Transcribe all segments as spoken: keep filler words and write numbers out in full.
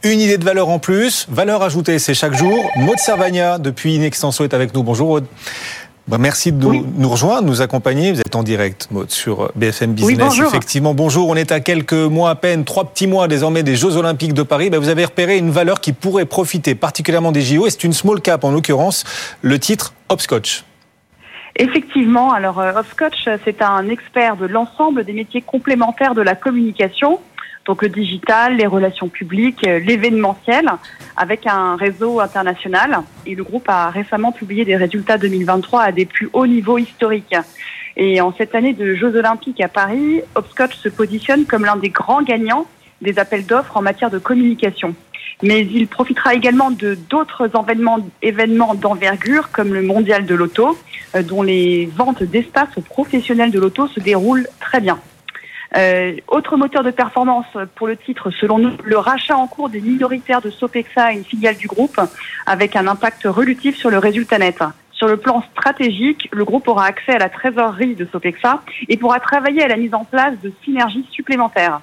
Une idée de valeur en plus, valeur ajoutée, c'est chaque jour. Maud Servagna, depuis Inextenso, est avec nous. Bonjour Maud. Bah, merci de nous, oui. nous rejoindre, de nous accompagner. Vous êtes en direct, Maud, sur B F M Business. Oui, bonjour. Effectivement, bonjour. On est à quelques mois à peine, trois petits mois désormais des Jeux Olympiques de Paris. Bah, vous avez repéré une valeur qui pourrait profiter particulièrement des J O. Et c'est une small cap, en l'occurrence, le titre Hopscotch. Effectivement, alors euh, Hopscotch, c'est un expert de l'ensemble des métiers complémentaires de la communication. Donc le digital, les relations publiques, l'événementiel, avec un réseau international. Et le groupe a récemment publié des résultats deux mille vingt-trois à des plus hauts niveaux historiques. Et en cette année de Jeux Olympiques à Paris, Hopscotch se positionne comme l'un des grands gagnants des appels d'offres en matière de communication. Mais il profitera également de d'autres événements, événements d'envergure, comme le mondial de l'auto, euh, dont les ventes d'espaces aux professionnels de l'auto se déroulent très bien. Euh, autre moteur de performance pour le titre, selon nous, le rachat en cours des minoritaires de Sopexa, une filiale du groupe, avec un impact relutif sur le résultat net. Sur le plan stratégique, le groupe aura accès à la trésorerie de Sopexa et pourra travailler à la mise en place de synergies supplémentaires.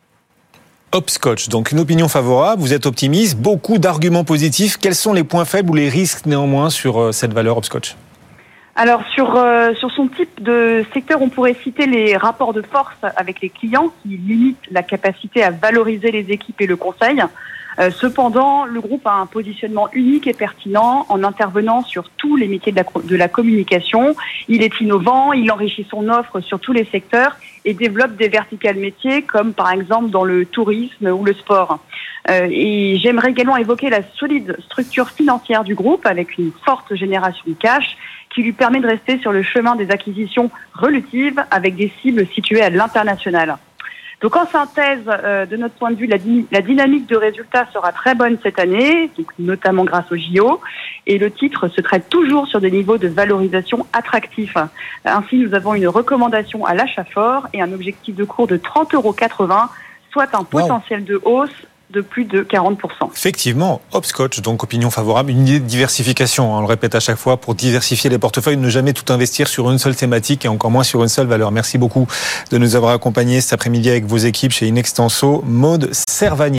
Hopscotch, donc une opinion favorable, vous êtes optimiste, beaucoup d'arguments positifs. Quels sont les points faibles ou les risques néanmoins sur cette valeur Hopscotch ? Alors sur euh, sur son type de secteur, on pourrait citer les rapports de force avec les clients qui limitent la capacité à valoriser les équipes et le conseil. Euh, cependant, le groupe a un positionnement unique et pertinent en intervenant sur tous les métiers de la, de la communication. Il est innovant, il enrichit son offre sur tous les secteurs et développe des verticales métiers comme par exemple dans le tourisme ou le sport. Euh, et j'aimerais également évoquer la solide structure financière du groupe avec une forte génération de cash qui lui permet de rester sur le chemin des acquisitions relutives avec des cibles situées à l'international. Donc en synthèse, euh, de notre point de vue, la, dy- la dynamique de résultats sera très bonne cette année, donc notamment grâce aux J O, et le titre se traite toujours sur des niveaux de valorisation attractifs. Ainsi, nous avons une recommandation à l'achat fort et un objectif de cours de trente euros quatre-vingts, soit un potentiel wow. de hausse de plus de quarante pour cent. Effectivement, Hopscotch, donc opinion favorable, une idée de diversification, on le répète à chaque fois, pour diversifier les portefeuilles, ne jamais tout investir sur une seule thématique et encore moins sur une seule valeur. Merci beaucoup de nous avoir accompagnés cet après-midi avec vos équipes chez Inextenso. Maud Servagna.